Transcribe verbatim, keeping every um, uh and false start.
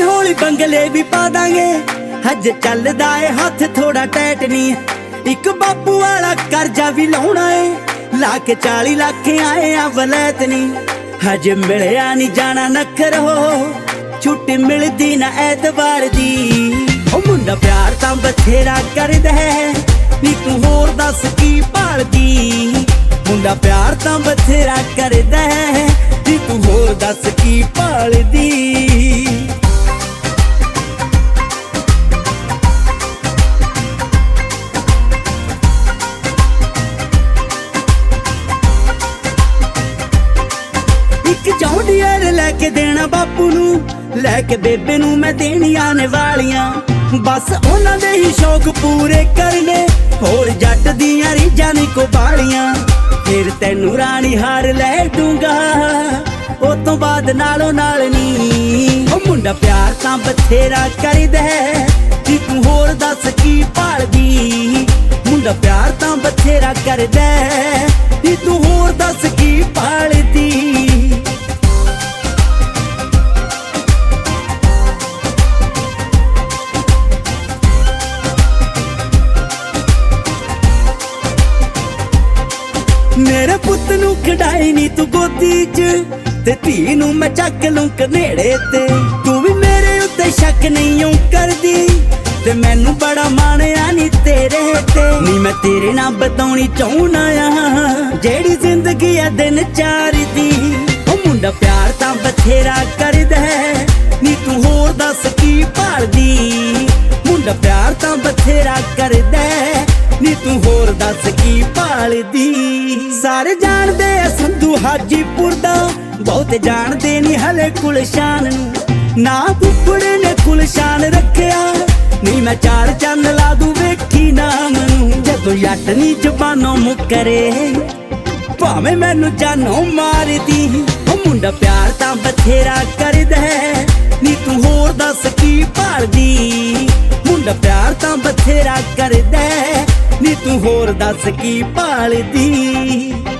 हौली बंगले भी पा दांगे, हज चलदा है हथ थोड़ा टाइट नी। इक बापू वाला करजा भी लाउणा है, ला के चाली लाख आए आ वलैत नी। हज मिलिया नी जाना नखर हो, छुट्टी मिलदी ना ऐतवार दी। ओ मुंडा प्यार तां बथेरा करदा है, नी तू होर दस की भालदी। मुंडा प्यार तां बथेरा करदा है, नी तू होर दस की भालदी। जौंडियर लैके देना बापू नू, लैके बेबे नू मैं देनियां ने वालियां। बस उन्हां दे ही शौक पूरे करने, होर जट दियां रीझां नी को बालियां। फिर तैनू रानी हार लै दूंगा, ओ तो बाद नालों नाल नी। ओ मुंडा प्यार तां बथेरा करदा है, नी तू होर दस की भालदी। मुंडा प्यार तां बथेरा करदा है, नी तू होर दस की भालदी। मेरे पुत नू खड़ाई नी तू गोदी च, ते धी नू मैं चक लूं कनेड़े ते। तू भी मेरे उत्ते शक नहीं करदी, ते मैनू बड़ा माणिया नी तेरे ते। नी मैं तेरे नाल बताउणी चाहुंदा आ, जेड़ी जिंदगी आ दिन चार दी। ओ मुंडा प्यार तां बथेरा करदा है, नी तू होर दस की भालदी। मुंडा प्यार तां बथेरा करदा है, नी तू होर दस की भालदी। सारे जानदे आ संधू हाजीपुर दा, बहुत जानदे नी हले गुलशान नू। ना कुकड़े ने गुलशान रखिया, नी मैं चार चंद ला दूं वेखी नाम नू। जदों जट नी जबानों मुकरे, भावें मैनू जानों मारदी। ओ मुंडा प्यार तां बथेरा करदा है, नी तू होर दस की भालदी। मुंडा प्यार तां बथेरा करदा है, नी तू होर दस की भालदी।